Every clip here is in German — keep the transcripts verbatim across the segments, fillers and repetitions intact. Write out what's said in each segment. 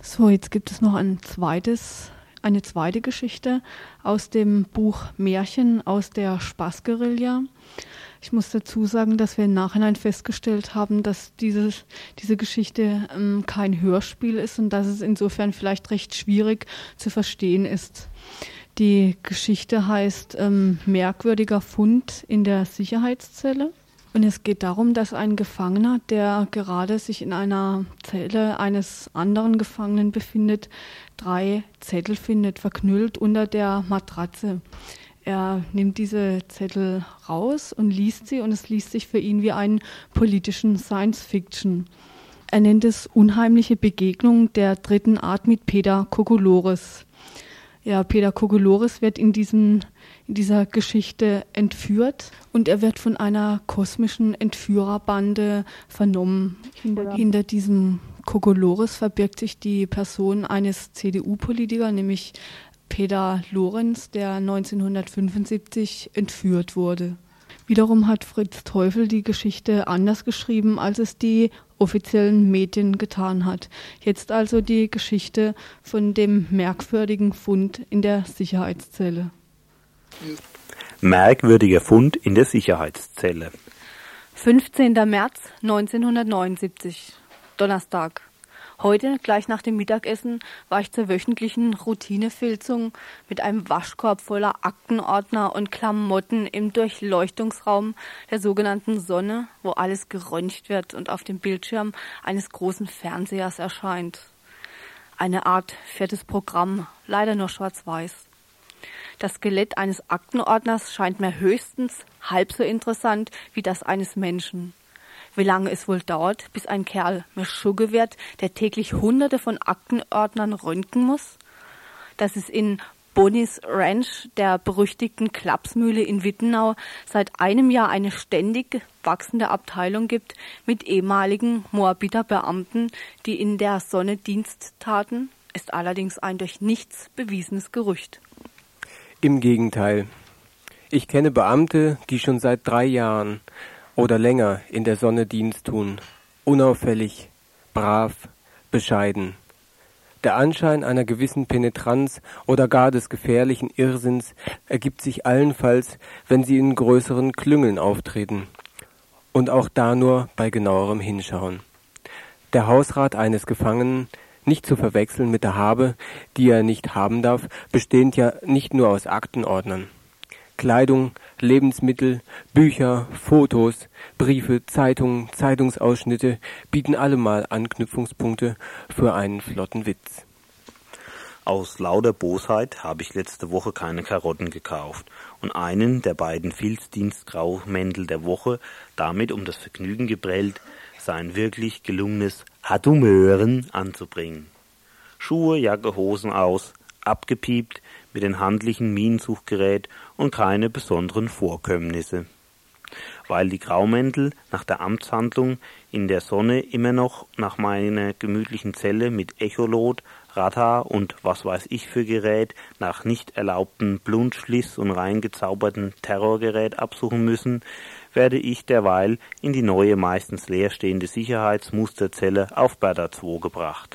So, jetzt gibt es noch ein zweites, eine zweite Geschichte aus dem Buch Märchen aus der Spaßguerilla. Ich muss dazu sagen, dass wir im Nachhinein festgestellt haben, dass dieses, diese Geschichte ähm, kein Hörspiel ist und dass es insofern vielleicht recht schwierig zu verstehen ist. Die Geschichte heißt ähm, Merkwürdiger Fund in der Sicherheitszelle. Und es geht darum, dass ein Gefangener, der gerade sich in einer Zelle eines anderen Gefangenen befindet, drei Zettel findet, verknüllt unter der Matratze. Er nimmt diese Zettel raus und liest sie und es liest sich für ihn wie einen politischen Science-Fiction. Er nennt es Unheimliche Begegnung der dritten Art mit Peter Kokolores. Ja, Peter Kokolores wird in, diesem, in dieser Geschichte entführt und er wird von einer kosmischen Entführerbande vernommen. Hinter, hinter diesem Kokolores verbirgt sich die Person eines C D U-Politikers, nämlich Peter Lorenz, der neunzehnhundertfünfundsiebzig entführt wurde. Wiederum hat Fritz Teufel die Geschichte anders geschrieben, als es die offiziellen Medien getan hat. Jetzt also die Geschichte von dem merkwürdigen Fund in der Sicherheitszelle. Merkwürdiger Fund in der Sicherheitszelle. fünfzehnter März neunzehnhundertneunundsiebzig, Donnerstag. Heute, gleich nach dem Mittagessen, war ich zur wöchentlichen Routinefilzung mit einem Waschkorb voller Aktenordner und Klamotten im Durchleuchtungsraum der sogenannten Sonne, wo alles geröntgt wird und auf dem Bildschirm eines großen Fernsehers erscheint. Eine Art viertes Programm, leider nur schwarz-weiß. Das Skelett eines Aktenordners scheint mir höchstens halb so interessant wie das eines Menschen. Wie lange es wohl dauert, bis ein Kerl mir Schugge wird, der täglich hunderte von Aktenordnern röntgen muss? Dass es in Bonnie's Ranch, der berüchtigten Klapsmühle in Wittenau, seit einem Jahr eine ständig wachsende Abteilung gibt mit ehemaligen Moabiter Beamten, die in der Sonne Dienst taten, ist allerdings ein durch nichts bewiesenes Gerücht. Im Gegenteil. Ich kenne Beamte, die schon seit drei Jahren oder länger in der Sonne Dienst tun. Unauffällig, brav, bescheiden. Der Anschein einer gewissen Penetranz oder gar des gefährlichen Irrsinns ergibt sich allenfalls, wenn sie in größeren Klüngeln auftreten. Und auch da nur bei genauerem Hinschauen. Der Hausrat eines Gefangenen, nicht zu verwechseln mit der Habe, die er nicht haben darf, bestehend ja nicht nur aus Aktenordnern. Kleidung, Lebensmittel, Bücher, Fotos, Briefe, Zeitungen, Zeitungsausschnitte bieten allemal Anknüpfungspunkte für einen flotten Witz. Aus lauter Bosheit habe ich letzte Woche keine Karotten gekauft und einen der beiden Filzdienstgraumäntel der Woche damit um das Vergnügen geprellt, sein wirklich gelungenes Hadumören anzubringen. Schuhe, Jacke, Hosen aus, abgepiept mit den handlichen Minensuchgerät und keine besonderen Vorkömmnisse. Weil die Graumäntel nach der Amtshandlung in der Sonne immer noch nach meiner gemütlichen Zelle mit Echolot, Radar und was weiß ich für Gerät nach nicht erlaubten Blutschliss und reingezauberten Terrorgerät absuchen müssen, werde ich derweil in die neue, meistens leerstehende Sicherheitsmusterzelle auf Bertha zwei gebracht.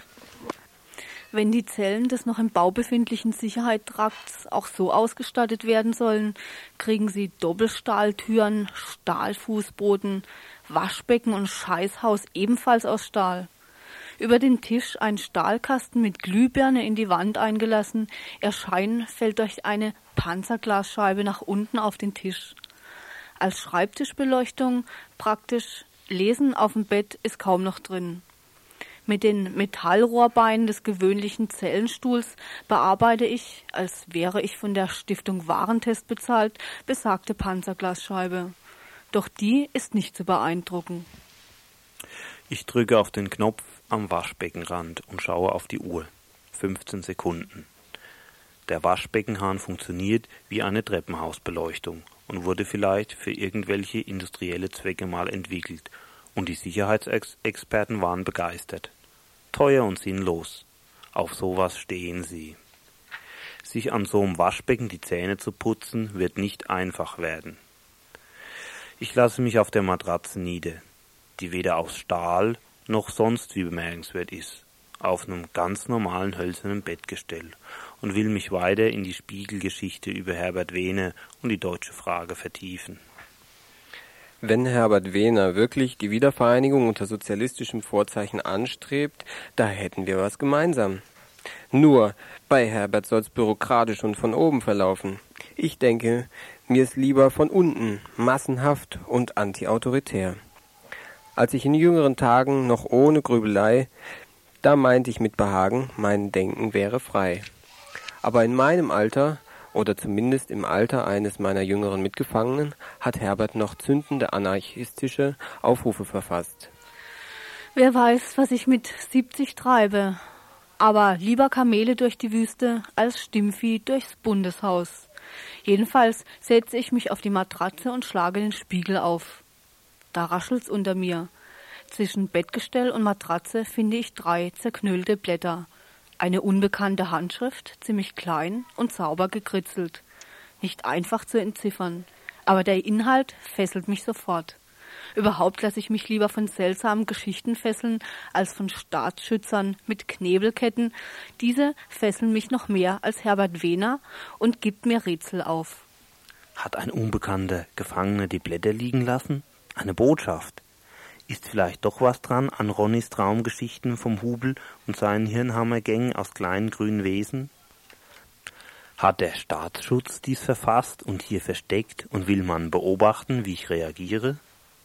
Wenn die Zellen des noch im Bau befindlichen Sicherheitstrakts auch so ausgestattet werden sollen, kriegen sie Doppelstahltüren, Stahlfußboden, Waschbecken und Scheißhaus ebenfalls aus Stahl. Über den Tisch ein Stahlkasten mit Glühbirne in die Wand eingelassen, ihr Schein fällt durch eine Panzerglasscheibe nach unten auf den Tisch. Als Schreibtischbeleuchtung praktisch Lesen auf dem Bett ist kaum noch drin. Mit den Metallrohrbeinen des gewöhnlichen Zellenstuhls bearbeite ich, als wäre ich von der Stiftung Warentest bezahlt, besagte Panzerglasscheibe. Doch die ist nicht zu beeindrucken. Ich drücke auf den Knopf am Waschbeckenrand und schaue auf die Uhr. fünfzehn Sekunden. Der Waschbeckenhahn funktioniert wie eine Treppenhausbeleuchtung und wurde vielleicht für irgendwelche industrielle Zwecke mal entwickelt. Und die Sicherheitsexperten waren begeistert. Teuer und sinnlos. Auf sowas stehen sie. Sich an so einem Waschbecken die Zähne zu putzen, wird nicht einfach werden. Ich lasse mich auf der Matratze nieder, die weder aus Stahl noch sonst wie bemerkenswert ist. auf einem ganz normalen hölzernen Bettgestell und will mich weiter in die Spiegelgeschichte über Herbert Wehner und die deutsche Frage vertiefen. Wenn Herbert Wehner wirklich die Wiedervereinigung unter sozialistischem Vorzeichen anstrebt, da hätten wir was gemeinsam. Nur, bei Herbert soll's bürokratisch und von oben verlaufen. Ich denke, mir ist lieber von unten, massenhaft und antiautoritär. Als ich in jüngeren Tagen noch ohne Grübelei, da meinte ich mit Behagen, mein Denken wäre frei. Aber in meinem Alter, oder zumindest im Alter eines meiner jüngeren Mitgefangenen, hat Herbert noch zündende anarchistische Aufrufe verfasst. Wer weiß, was ich mit siebzig treibe. Aber lieber Kamele durch die Wüste als Stimmvieh durchs Bundeshaus. Jedenfalls setze ich mich auf die Matratze und schlage den Spiegel auf. Da raschelt's unter mir. Zwischen Bettgestell und Matratze finde ich drei zerknüllte Blätter. Eine unbekannte Handschrift, ziemlich klein und sauber gekritzelt. Nicht einfach zu entziffern, aber der Inhalt fesselt mich sofort. Überhaupt lasse ich mich lieber von seltsamen Geschichten fesseln, als von Staatsschützern mit Knebelketten. Diese fesseln mich noch mehr als Herbert Wehner und gibt mir Rätsel auf. Hat ein unbekannter Gefangener die Blätter liegen lassen? Eine Botschaft? Ist vielleicht doch was dran an Ronnys Traumgeschichten vom Hubel und seinen Hirnhammergängen aus kleinen grünen Wesen? Hat der Staatsschutz dies verfasst und hier versteckt und will man beobachten, wie ich reagiere?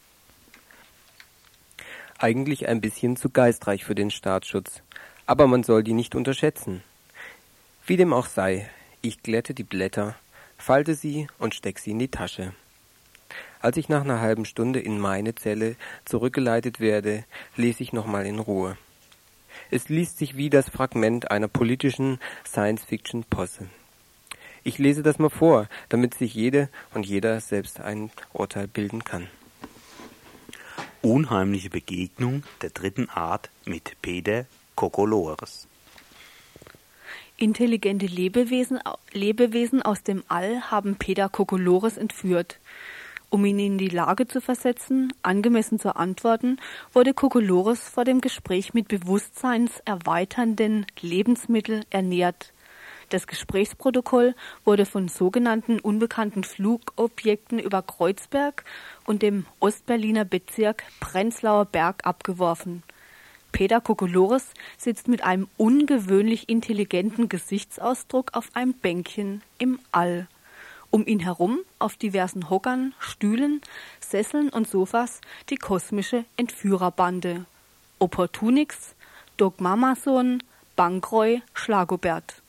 Eigentlich ein bisschen zu geistreich für den Staatsschutz, aber man soll die nicht unterschätzen. Wie dem auch sei, ich glätte die Blätter, falte sie und steck sie in die Tasche. Als ich nach einer halben Stunde in meine Zelle zurückgeleitet werde, lese ich nochmal in Ruhe. Es liest sich wie das Fragment einer politischen Science-Fiction-Posse. Ich lese das mal vor, damit sich jede und jeder selbst ein Urteil bilden kann. Unheimliche Begegnung der dritten Art mit Peter Kokolores. Intelligente Lebewesen, Lebewesen aus dem All haben Peter Kokolores entführt. Um ihn in die Lage zu versetzen, angemessen zu antworten, wurde Kokolores vor dem Gespräch mit bewusstseinserweiternden Lebensmitteln ernährt. Das Gesprächsprotokoll wurde von sogenannten unbekannten Flugobjekten über Kreuzberg und dem Ostberliner Bezirk Prenzlauer Berg abgeworfen. Peter Kokolores sitzt mit einem ungewöhnlich intelligenten Gesichtsausdruck auf einem Bänkchen im All. Um ihn herum, auf diversen Hockern, Stühlen, Sesseln und Sofas, die kosmische Entführerbande. Opportunix, Dogmamason, Bankreu, Schlagobert.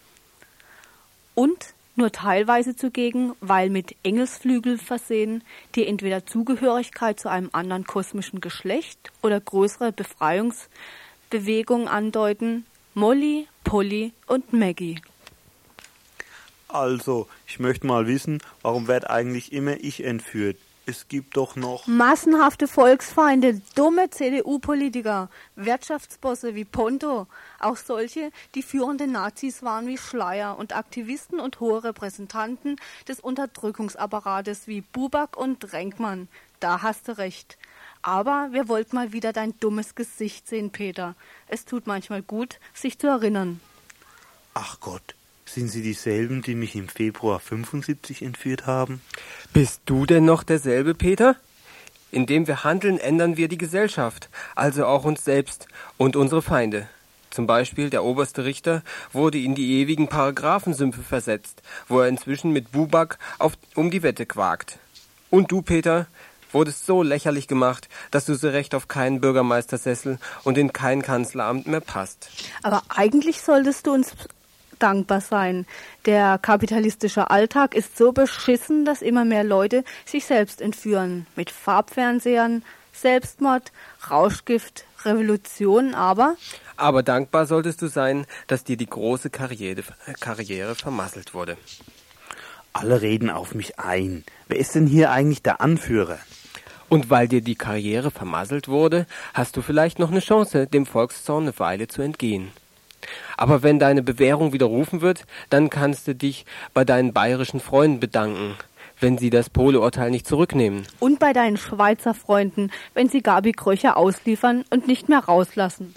Und nur teilweise zugegen, weil mit Engelsflügeln versehen, die entweder Zugehörigkeit zu einem anderen kosmischen Geschlecht oder größere Befreiungsbewegungen andeuten, Molly, Polly und Maggie. Also, ich möchte mal wissen, warum wird eigentlich immer ich entführt? Es gibt doch noch... Massenhafte Volksfeinde, dumme C D U-Politiker, Wirtschaftsbosse wie Ponto, auch solche, die führende Nazis waren wie Schleyer und Aktivisten und hohe Repräsentanten des Unterdrückungsapparates wie Buback und Renkmann. Da hast du recht. Aber wir wollten mal wieder dein dummes Gesicht sehen, Peter. Es tut manchmal gut, sich zu erinnern. Ach Gott. Sind Sie dieselben, die mich im Februar fünfundsiebzig entführt haben? Bist du denn noch derselbe, Peter? Indem wir handeln, ändern wir die Gesellschaft, also auch uns selbst und unsere Feinde. Zum Beispiel der oberste Richter wurde in die ewigen Paragraphensümpfe versetzt, wo er inzwischen mit Buback auf, um die Wette quakt. Und du, Peter, wurdest so lächerlich gemacht, dass du so recht auf keinen Bürgermeistersessel und in kein Kanzleramt mehr passt. Aber eigentlich solltest du uns dankbar sein. Der kapitalistische Alltag ist so beschissen, dass immer mehr Leute sich selbst entführen. Mit Farbfernsehern, Selbstmord, Rauschgift, Revolution, aber... Aber dankbar solltest du sein, dass dir die große Karriere, Karriere vermasselt wurde. Alle reden auf mich ein. Wer ist denn hier eigentlich der Anführer? Und weil dir die Karriere vermasselt wurde, hast du vielleicht noch eine Chance, dem Volkszorn eine Weile zu entgehen. Aber wenn deine Bewährung widerrufen wird, dann kannst du dich bei deinen bayerischen Freunden bedanken, wenn sie das Pole-Urteil nicht zurücknehmen. Und bei deinen Schweizer Freunden, wenn sie Gabi Kröcher ausliefern und nicht mehr rauslassen.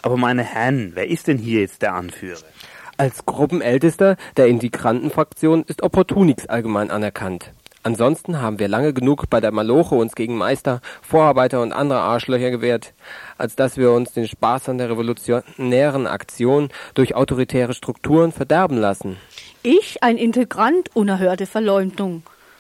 Aber meine Herren, wer ist denn hier jetzt der Anführer? Als Gruppenältester der Integrantenfraktion ist Opportunix allgemein anerkannt. Ansonsten haben wir lange genug bei der Maloche uns gegen Meister, Vorarbeiter und andere Arschlöcher gewehrt, als dass wir uns den Spaß an der revolutionären Aktion durch autoritäre Strukturen verderben lassen. Ich, ein Integrant, unerhörte Verleumdung.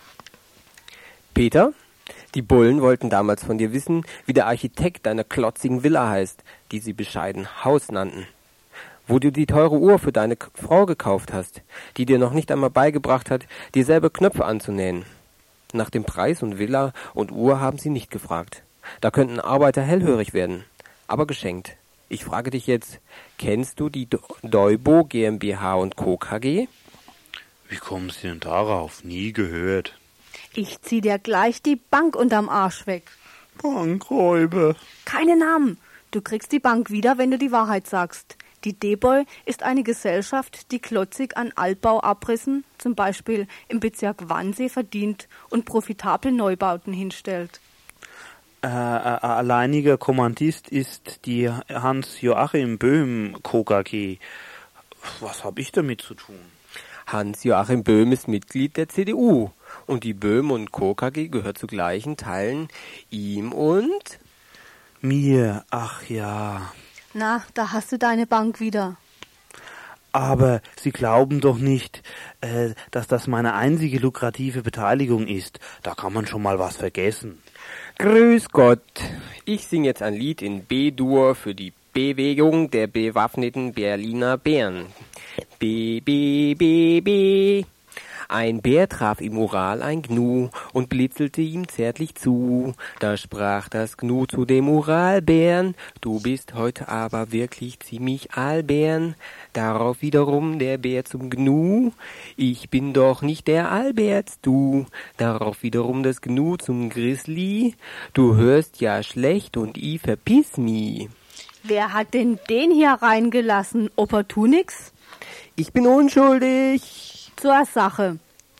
Peter, die Bullen wollten damals von dir wissen, wie der Architekt deiner klotzigen Villa heißt, die sie bescheiden Haus nannten. Wo du die teure Uhr für deine Frau gekauft hast, die dir noch nicht einmal beigebracht hat, dir selber Knöpfe anzunähen. Nach dem Preis und Villa und Uhr haben sie nicht gefragt. Da könnten Arbeiter hellhörig werden, aber geschenkt. Ich frage dich jetzt, kennst du die Deubo GmbH und Co. K G? Wie kommen Sie denn darauf? Nie gehört. Ich zieh dir gleich die Bank unterm Arsch weg. Bankräuber. Keine Namen. Du kriegst die Bank wieder, wenn du die Wahrheit sagst. Die Deboy ist eine Gesellschaft, die klotzig an Altbauabrissen, zum Beispiel im Bezirk Wannsee, verdient und profitabel Neubauten hinstellt. Äh, äh, alleiniger Kommandist ist die Hans-Joachim Böhm Co. K G. Was habe ich damit zu tun? Hans-Joachim Böhm ist Mitglied der C D U und die Böhm und Co. K G gehört zu gleichen Teilen ihm und... Mir, ach ja... Na, da hast du deine Bank wieder. Aber Sie glauben doch nicht, äh, dass das meine einzige lukrative Beteiligung ist. Da kann man schon mal was vergessen. Grüß Gott. Ich singe jetzt ein Lied in B-Dur für die Bewegung der bewaffneten Berliner Bären. B, B, B, B. Ein Bär traf im Ural ein Gnu und blitzelte ihm zärtlich zu. Da sprach das Gnu zu dem Uralbären: Du bist heute aber wirklich ziemlich albern. Darauf wiederum der Bär zum Gnu: Ich bin doch nicht der Alberts, du. Darauf wiederum das Gnu zum Grizzly: Du hörst ja schlecht und i verpiss mi. Wer hat denn den hier reingelassen? Opportunix? Ich bin unschuldig. Zur Sache.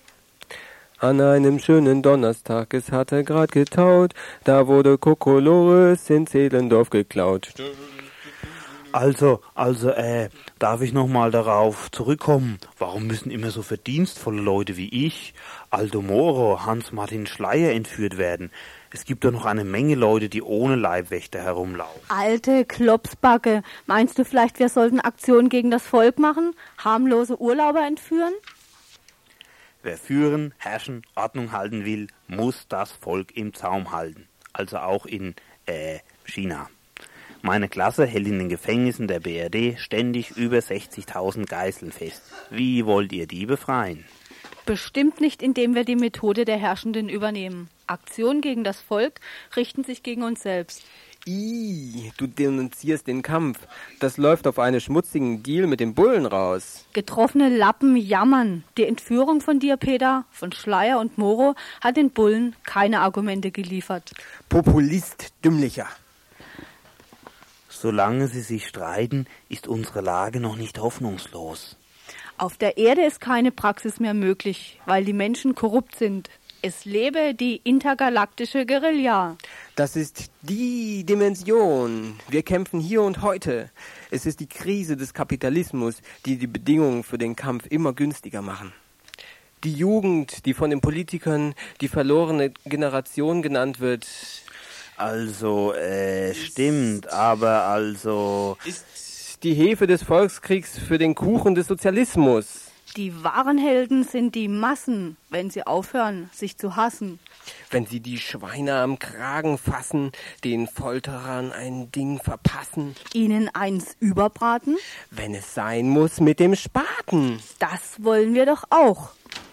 An einem schönen Donnerstag, es hatte grad getaut, da wurde Kokolores in Zehlendorf geklaut. Also, also, äh, darf ich nochmal darauf zurückkommen? Warum müssen immer so verdienstvolle Leute wie ich, Aldo Moro, Hans-Martin Schleyer entführt werden? Es gibt doch noch eine Menge Leute, die ohne Leibwächter herumlaufen. Alte Klopsbacke, meinst du vielleicht, wir sollten Aktionen gegen das Volk machen? Harmlose Urlauber entführen? Wer führen, herrschen, Ordnung halten will, muss das Volk im Zaum halten. Also auch in, äh, China. Meine Klasse hält in den Gefängnissen der B R D ständig über sechzigtausend Geiseln fest. Wie wollt ihr die befreien? Bestimmt nicht, indem wir die Methode der Herrschenden übernehmen. Aktionen gegen das Volk richten sich gegen uns selbst. Ih, du denunzierst den Kampf. Das läuft auf einen schmutzigen Deal mit dem Bullen raus. Getroffene Lappen jammern. Die Entführung von dir, Peter, von Schleyer und Moro, hat den Bullen keine Argumente geliefert. Populist, Dümmlicher. Solange sie sich streiten, ist unsere Lage noch nicht hoffnungslos. Auf der Erde ist keine Praxis mehr möglich, weil die Menschen korrupt sind. Es lebe die intergalaktische Guerilla. Das ist die Dimension. Wir kämpfen hier und heute. Es ist die Krise des Kapitalismus, die die Bedingungen für den Kampf immer günstiger machen. Die Jugend, die von den Politikern die verlorene Generation genannt wird. Also, äh, stimmt, aber also... Ist die Hefe des Volkskriegs für den Kuchen des Sozialismus. Die wahren Helden sind die Massen, wenn sie aufhören, sich zu hassen. Wenn sie die Schweine am Kragen fassen, den Folterern ein Ding verpassen. Ihnen eins überbraten? Wenn es sein muss, mit dem Spaten. Das wollen wir doch auch.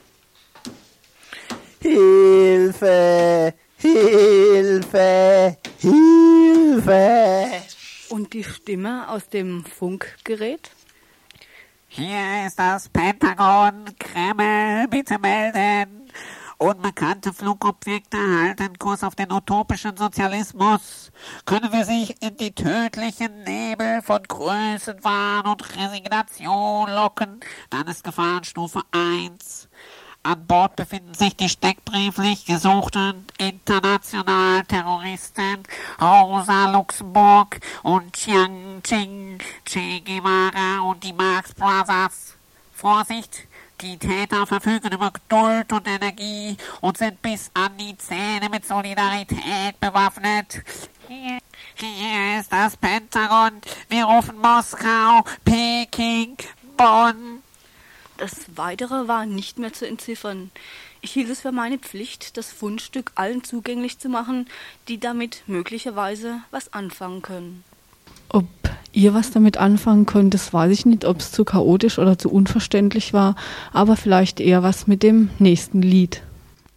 Hilfe! Hilfe! Hilfe! Und die Stimme aus dem Funkgerät? Hier ist das Pentagon. Kreml, bitte melden. Unbekannte Flugobjekte halten Kurs auf den utopischen Sozialismus. Können wir sich in die tödlichen Nebel von Größenwahn und Resignation locken, dann ist Gefahrenstufe eins. An Bord befinden sich die steckbrieflich gesuchten internationalen Terroristen Rosa Luxemburg und Chiang Ching, Che Guevara und die Marx Brothers. Vorsicht! Die Täter verfügen über Geduld und Energie und sind bis an die Zähne mit Solidarität bewaffnet. Hier, hier ist das Pentagon. Wir rufen Moskau, Peking, Bonn. Das Weitere war nicht mehr zu entziffern. Ich hielt es für meine Pflicht, das Fundstück allen zugänglich zu machen, die damit möglicherweise was anfangen können. Ob ihr was damit anfangen könnt, das weiß ich nicht, ob es zu chaotisch oder zu unverständlich war, aber vielleicht eher was mit dem nächsten Lied.